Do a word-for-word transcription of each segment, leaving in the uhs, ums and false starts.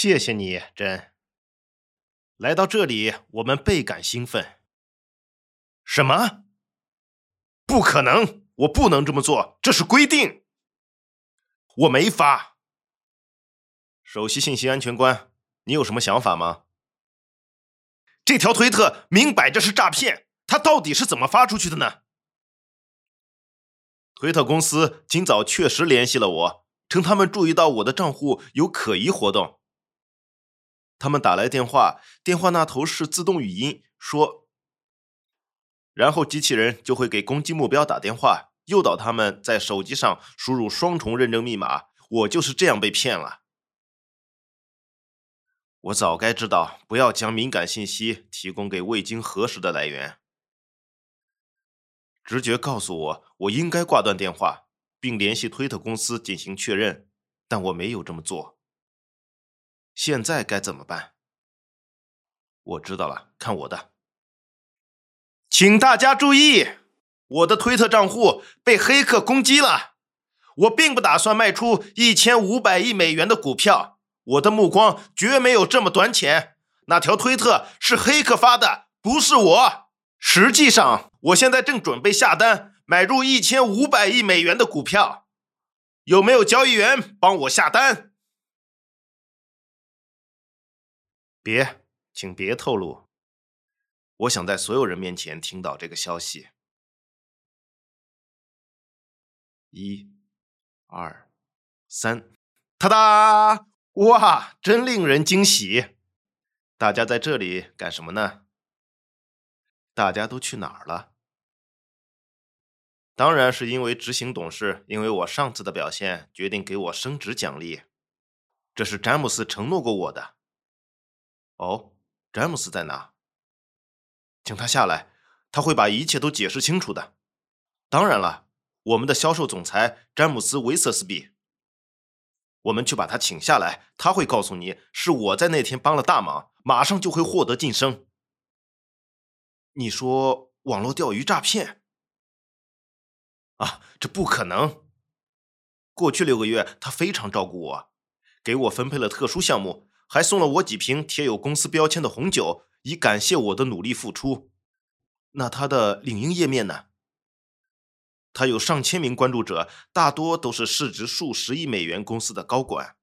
谢谢你，珍。来到这里，我们倍感兴奋。什么？不可能！我不能这么做，这是规定。我没发。首席信息安全官，你有什么想法吗？这条推特明摆着是诈骗，它到底是怎么发出去的呢？推特公司今早确实联系了我，称他们注意到我的账户有可疑活动。他们打来电话，电话那头是自动语音，说，然后机器人就会给攻击目标打电话，诱导他们在手机上输入双重认证密码。我就是这样被骗了。我早该知道，不要将敏感信息提供给未经核实的来源。直觉告诉我，我应该挂断电话，并联系推特公司进行确认，但我没有这么做。现在该怎么办？我知道了，看我的。请大家注意，我的推特账户被黑客攻击了。我并不打算卖出一千五百亿美元的股票，我的目光绝没有这么短浅。那条推特是黑客发的，不是我。实际上，我现在正准备下单买入一千五百亿美元的股票，有没有交易员帮我下单？别，请别透露。我想在所有人面前听到这个消息。一、二、三，哒哒！哇，真令人惊喜！大家在这里干什么呢？大家都去哪儿了？当然是因为执行董事因为我上次的表现决定给我升职奖励，这是詹姆斯承诺过我的。哦，詹姆斯在哪？请他下来，他会把一切都解释清楚的。当然了，我们的销售总裁詹姆斯·维瑟斯比，我们去把他请下来，他会告诉你是我在那天帮了大忙，马上就会获得晋升。你说网络钓鱼诈骗？啊，这不可能！过去六个月，他非常照顾我，给我分配了特殊项目，还送了我几瓶贴有公司标签的红酒，以感谢我的努力付出。那他的领英页面呢？他有上千名关注者，大多都是市值数十亿美元公司的高管。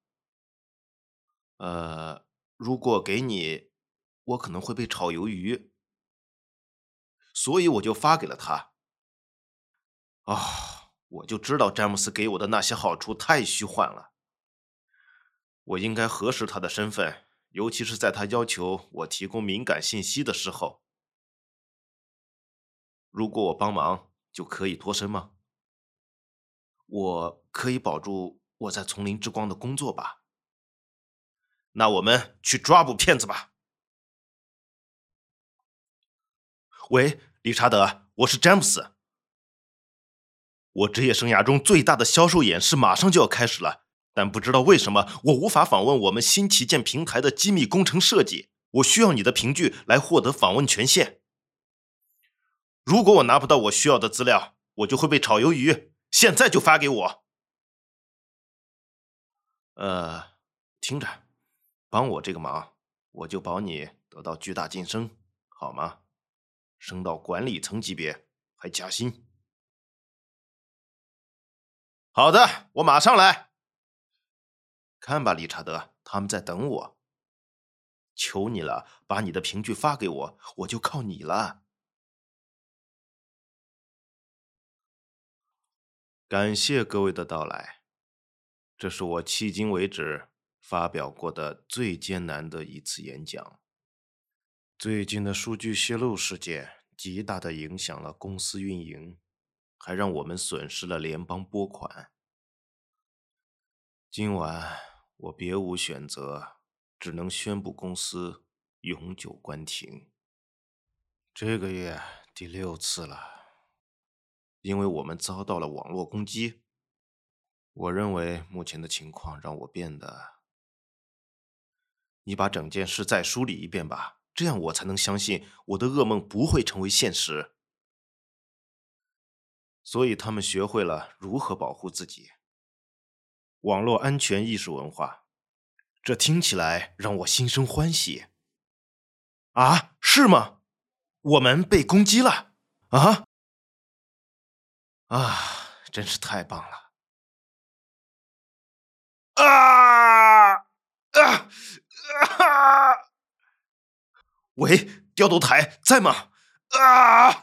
呃，如果给你，我可能会被炒鱿鱼，所以我就发给了他。啊、哦，我就知道詹姆斯给我的那些好处太虚幻了。我应该核实他的身份，尤其是在他要求我提供敏感信息的时候。如果我帮忙，就可以脱身吗？我可以保住我在丛林之光的工作吧？那我们去抓捕骗子吧。喂，理查德，我是詹姆斯。我职业生涯中最大的销售演示马上就要开始了，但不知道为什么我无法访问我们新旗舰平台的机密工程设计。我需要你的凭据来获得访问权限。如果我拿不到我需要的资料，我就会被炒鱿鱼。现在就发给我。呃，听着，帮我这个忙，我就保你得到巨大晋升，好吗？升到管理层级别，还加薪。好的，我马上来。看吧，理查德，他们在等我。求你了，把你的凭据发给我，我就靠你了。感谢各位的到来，这是我迄今为止发表过的最艰难的一次演讲。最近的数据泄露事件极大地影响了公司运营，还让我们损失了联邦拨款。今晚我别无选择，只能宣布公司永久关停。这个月第六次了，因为我们遭到了网络攻击。我认为目前的情况让我变得……你把整件事再梳理一遍吧，这样我才能相信我的噩梦不会成为现实。所以他们学会了如何保护自己。网络安全意识文化， 这听起来让我心生欢喜。啊，是吗？我们被攻击了？啊？啊，真是太棒了！啊！啊！啊！喂，调度台在吗？啊！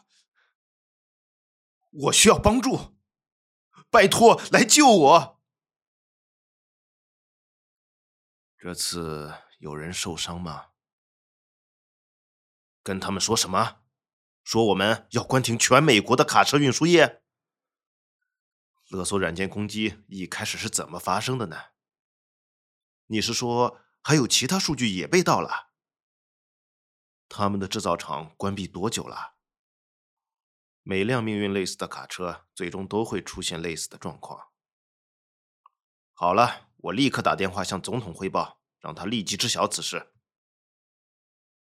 我需要帮助，拜托来救我！这次有人受伤吗？跟他们说什么？说我们要关停全美国的卡车运输业？勒索软件攻击一开始是怎么发生的呢？你是说还有其他数据也被盗了？他们的制造厂关闭多久了？每辆命运类似的卡车最终都会出现类似的状况。好了，我立刻打电话向总统汇报，让他立即知晓此事。